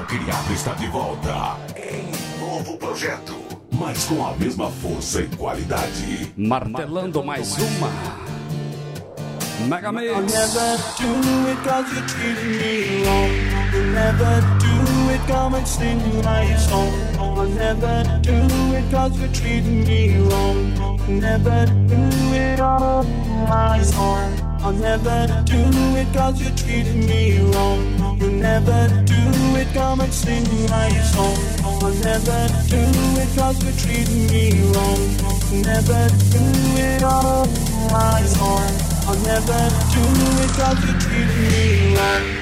Malcriado está de volta em novo projeto, mas com a mesma força e qualidade. Martelando mais uma Mega Mix. I'll never do it cause you treated me wrong. You'll never do it, come and sing my song. I'll never do it cause you treated me wrong. You'll never do it all my song. I'll never do it cause you treated me wrong. You'll never do it, come and sing my song. I'll never do it cause you treated me wrong. You'll never do it all my song. I'll never do it cause you treated me wrong.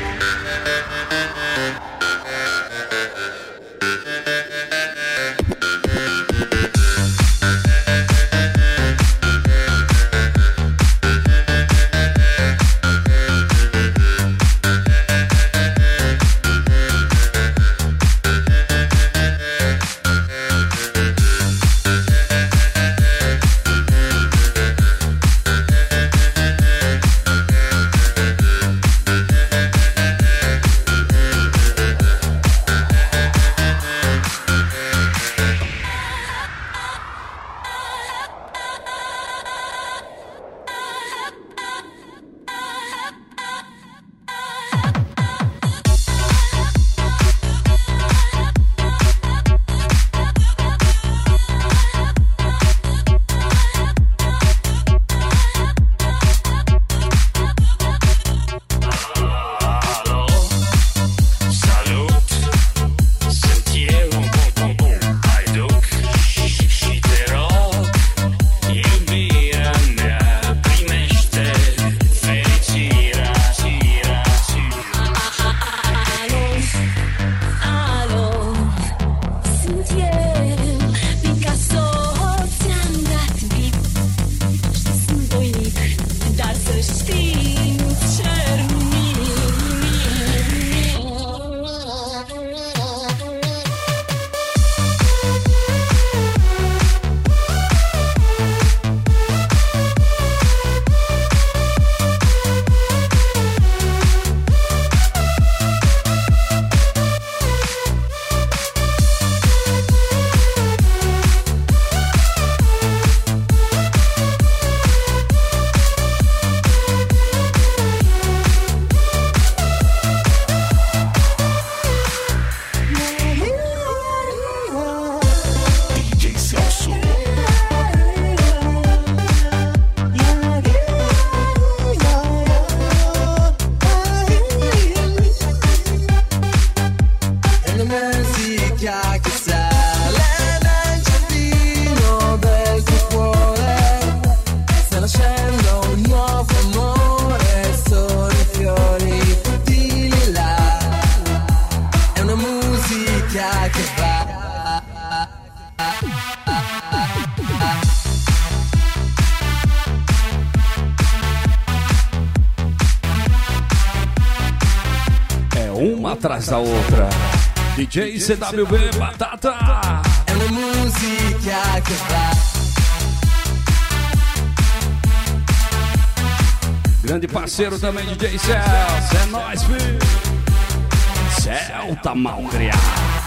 Uma atrás da outra. DJ CWB Batata. É uma música que vai. Grande parceiro também, DJ Celso. É nóis, filho. Celta mal criado.